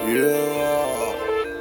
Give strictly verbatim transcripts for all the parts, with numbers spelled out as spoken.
Yeah.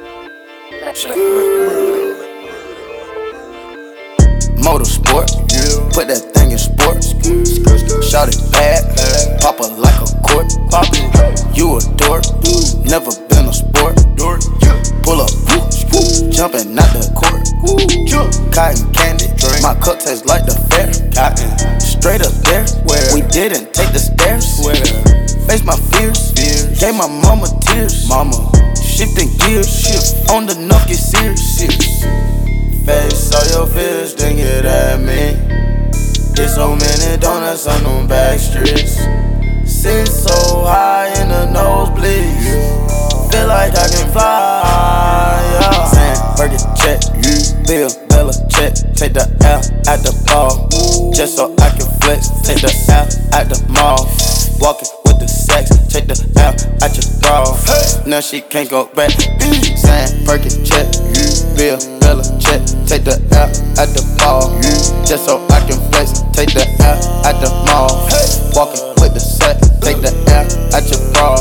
Motorsport, yeah. Put that thing in sports. Shout it bad, pop it like a court. You a dork, never been a sport. Pull up, jumping out the court. Cotton candy, my cup tastes like the fair. Straight up there, we didn't take the stairs. Face my fears, gave my mama tears. Mama, shifting gears, shift on the nuff, get serious. Face all your fears, then get at me. Get so many donuts on them back streets. Sit so high in the nosebleeds. Feel like I can fly, yeah. Saying, Burger check, Bill, Bella check. Take the L at the ball, just so I can flex. Take the L at the mall, walking with the sex. Take the L at your bra, now she can't go back. Saying, Burger check, Bill, Bella check. Take the L at the ball, just so I can flex. Take the L at the mall, walking with the sex. Take the L at your bra.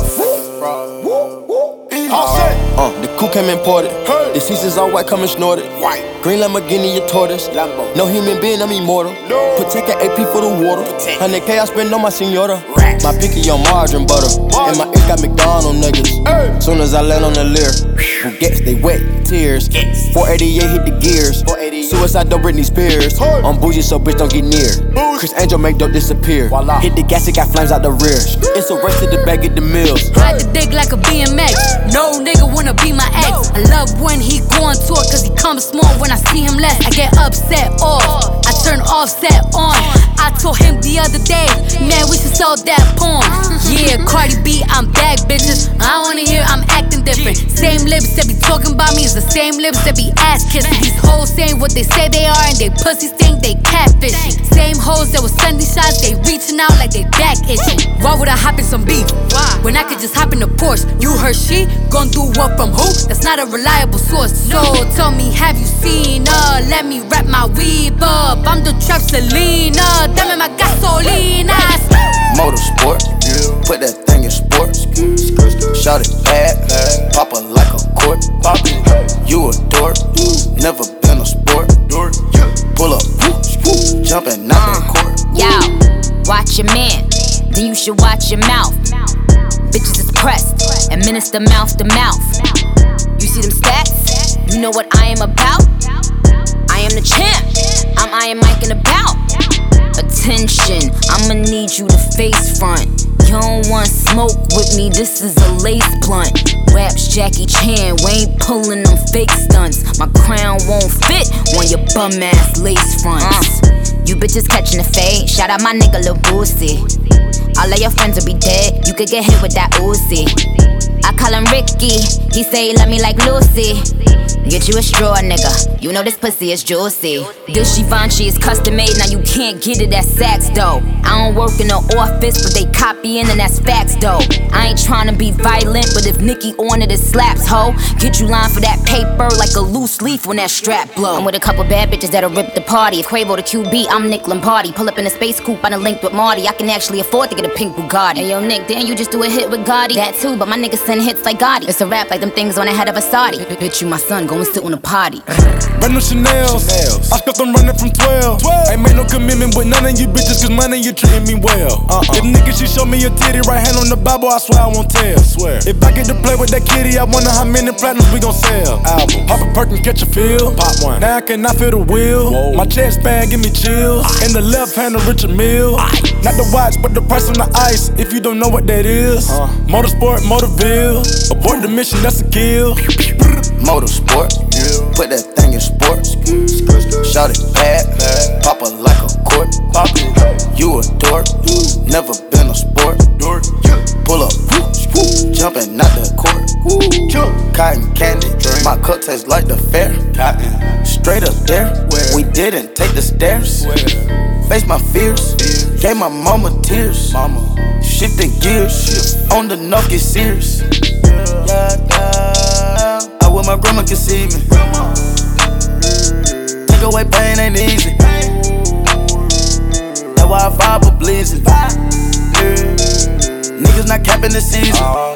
Uh, the coupe came imported. The seats is all white, coming snorted. White. Green Lamborghini, your tortoise. Lambo. No human being, I'm immortal. No. Protect an A P for the water. one hundred K I spend on my senora. Racks. My picky on margarine butter. Margin. And my ink got McDonald's nuggets. Hey. Soon as I land on the Lear, who gets they wet tears. Yes. four eighty-eight hit the gears. Suicide don't Britney Spears. Hey. I'm bougie, so bitch don't get near. Bougie. Chris Angel make dope disappear. Voila. Hit the gas, it got flames out the rear. It's a race to the back of the mills. Ride the dick like a B M X. No nigga wanna be my ex. I love when he go on tour, cause he comes small when I see him less. I get upset off, I turn offset on. I told him the other day, man, we should sell that porn. Yeah, Cardi B, I'm back, bitches. I wanna hear I'm acting different. Same lips that be talking about me is the same lips that be ass kissing. These hoes saying what they say they are and they pussies think they catfishing. Same hoes that was sending shots, they reaching out like they back itching. Why would I hop in some beef when I could just hop in the Porsche? You heard she gon' do what from who? That's not a reliable source. So tell me, have you seen her? Let me wrap my weave up. I'm the trap Selena. Dame my gasolina. Motorsport, yeah. Put that thing in sports. Shout it bad, pop it like a court. You a dork, never been a sport. Pull up, jumping out the court. Yo, watch your man, then you should watch your mouth. Bitches is pressed, administer mouth to mouth. You see them stats? You know what I am about? I am the champ, I'm Iron Mike and about. Attention, I'ma need you to face front. You don't want smoke with me, this is a lace blunt. Raps Jackie Chan, we ain't pulling them fake stunts. My crown won't fit on your bum ass lace fronts. uh, You bitches catching the fade, shout out my nigga Lil Boosie. All of your friends will be dead, you could get hit with that Uzi. I call him Ricky, he say he love me like Lucy. Get you a straw, nigga, you know this pussy is juicy. This Givenchy is custom made, now you can't get it at Saks though. I don't work in the office, but they copying and that's facts though. I ain't tryna be violent, but if Nicki on it, it slaps, ho. Get you line for that paper like a loose leaf when that strap blow. I'm with a couple bad bitches that'll rip the party. If Quavo the Q B, I'm Nick Lombardi. Pull up in a space coupe, I done linked with Marty. I can actually afford to get a pink Bugatti. Hey yo Nick, damn you just do a hit with Gotti. That too, but my niggas send hits like Gotti. It's a rap like them things on the head of a Saudi. Bitch, you my son, go and sit on a potty. Brand new Chanel's, Chanel's. I felt them running from twelve. twelve. Ain't made no commitment with none of you bitches, cause money you treating me well. Uh-uh. If niggas she show me your titty, right hand on the Bible, I swear I won't tell. Swear. If I get to play with that kitty, I wonder how many platinums we gon' sell. Album. Pop a Perkin, catch a feel. Pop one. Now I cannot feel the wheel. Whoa. My chest band give me chills. Ice. In the left hand of Richard Mille. Not the watch, but the price on the ice. If you don't know what that is, uh. Motorsport, Motorville. Abort the mission, that's a kill. Motorsport, yeah. Put that thing in sports. Shout it bad, pop it like a court. You a dork, never been a sport. Pull up, jumping out the court. Cotton candy, my cup tastes like the fair. Straight up there, we didn't take the stairs. Face my fears, gave my mama tears. Shifting gears, on the nuff, get serious. Yeah, yeah. I wish my grandma could see me. Take away pain ain't easy. That's why I vibe with bleezing. Niggas not capping the season.